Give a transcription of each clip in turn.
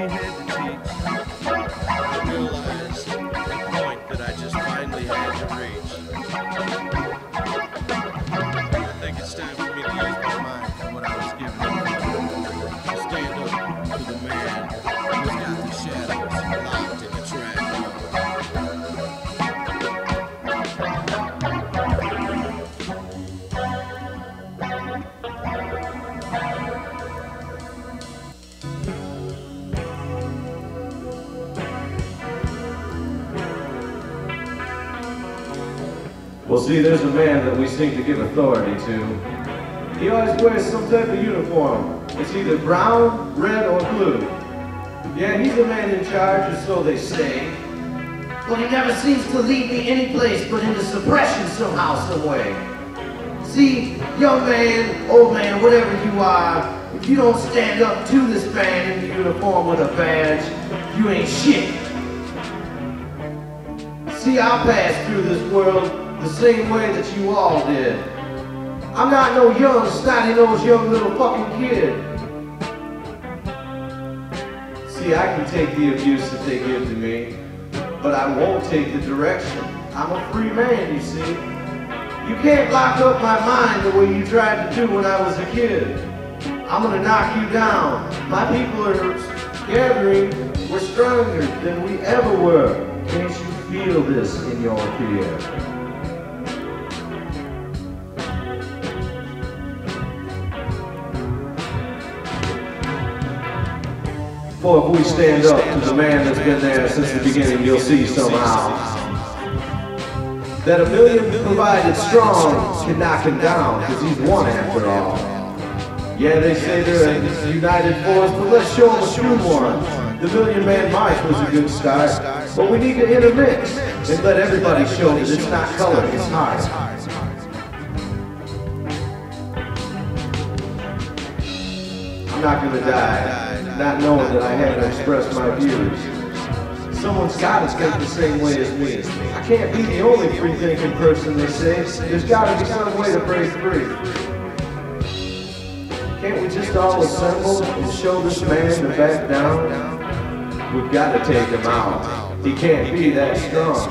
he had to teach, I realized the point that I just finally had to reach. I think it's time for me to use my mind for what I was given to stand up to the man who's got the shadows locked in the trap. Well, see, there's a man that we seem to give authority to. He always wears some type of uniform. It's either brown, red, or blue. Yeah, he's the man in charge, or so they say. But he never seems to lead me any place but into suppression somehow, some way. See, young man, old man, whatever you are, if you don't stand up to this man in the uniform with a badge, you ain't shit. See, I passed through this world the same way that you all did. I'm not no young, snotty-nosed young little fucking kid. See, I can take the abuse that they give to me, but I won't take the direction. I'm a free man, you see. You can't lock up my mind the way you tried to do when I was a kid. I'm gonna knock you down. My people are gathering. We're stronger than we ever were. Can't you feel this in your fear? For if we stand up to the man that's been there since the beginning, you'll see somehow that a million provided strong can knock him down, because he's one after all. Yeah, they say they're a united force, but let's show them a true one. The Million Man March was a good start, but we need to intermix and let everybody show that it's not color, it's heart. I'm not gonna die, not knowing that I haven't expressed my views. Someone's gotta think the same way as me. I can't be the only free-thinking person, they say. There's gotta be some way to break free. Can't we just all assemble and show this man to back down? We've got to take him out. He can't be that strong.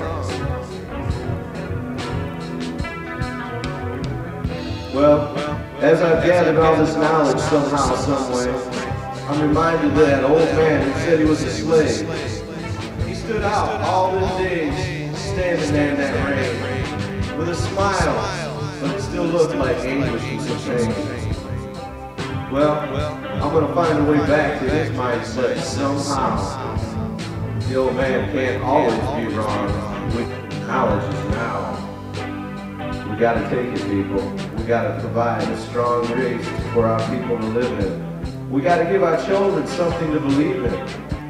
Well, as I've gathered all this knowledge somehow, some way, I'm reminded of that old man who said he was a slave. He stood out all them days, standing there in that rain, with a smile, but it still looked like anguish and some pain. Well, I'm gonna find a way back to his mindset somehow. The old man can't always be wrong. Knowledge is now. We gotta take it, people. We gotta provide a strong race for our people to live in. We gotta give our children something to believe in.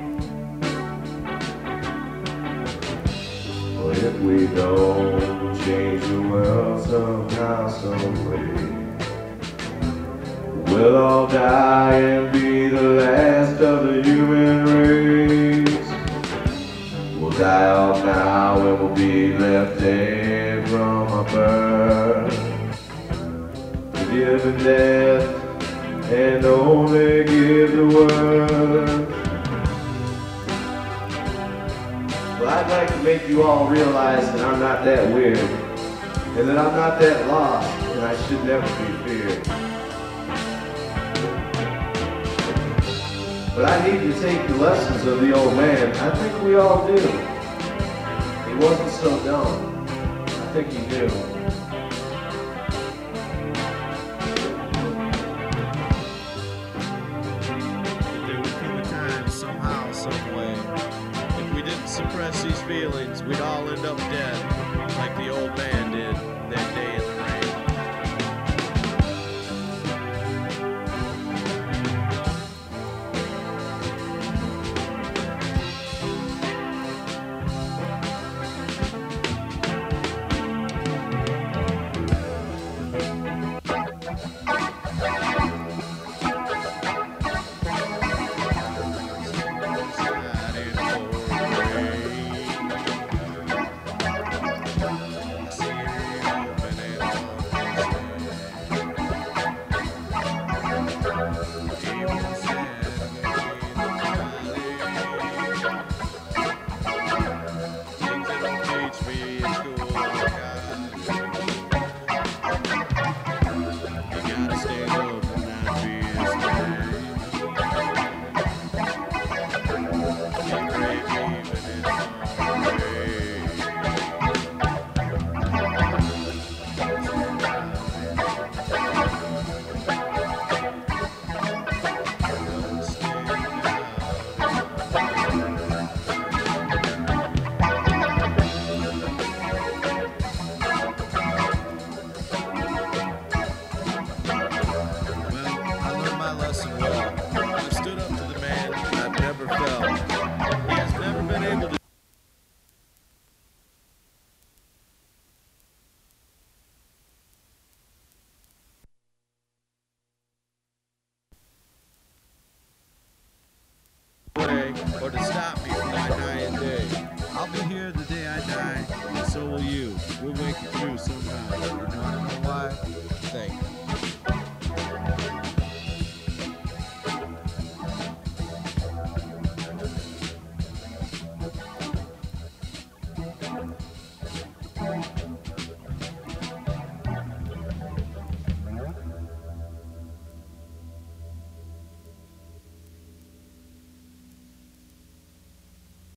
But if we don't change the world somehow, some way, we'll all die and be the last of the human race. We'll die off now and we'll be left dead from our birth. To give in death and only give the word. Well, I'd like to make you all realize that I'm not that weird, and that I'm not that lost, and I should never be feared. But I need to take the lessons of the old man. I think we all do. He wasn't so dumb. I think he knew. That there would come a time, somehow, some way, if we didn't suppress these feelings, we'd all end up dead, like the old man did that day in the rain. my lesson well. I've stood up to the man, and I've never fell. He has never been able to or to stop me from my dying day. I'll be here the day I die, and so will you. We'll make it through somehow. You know why? Thank you.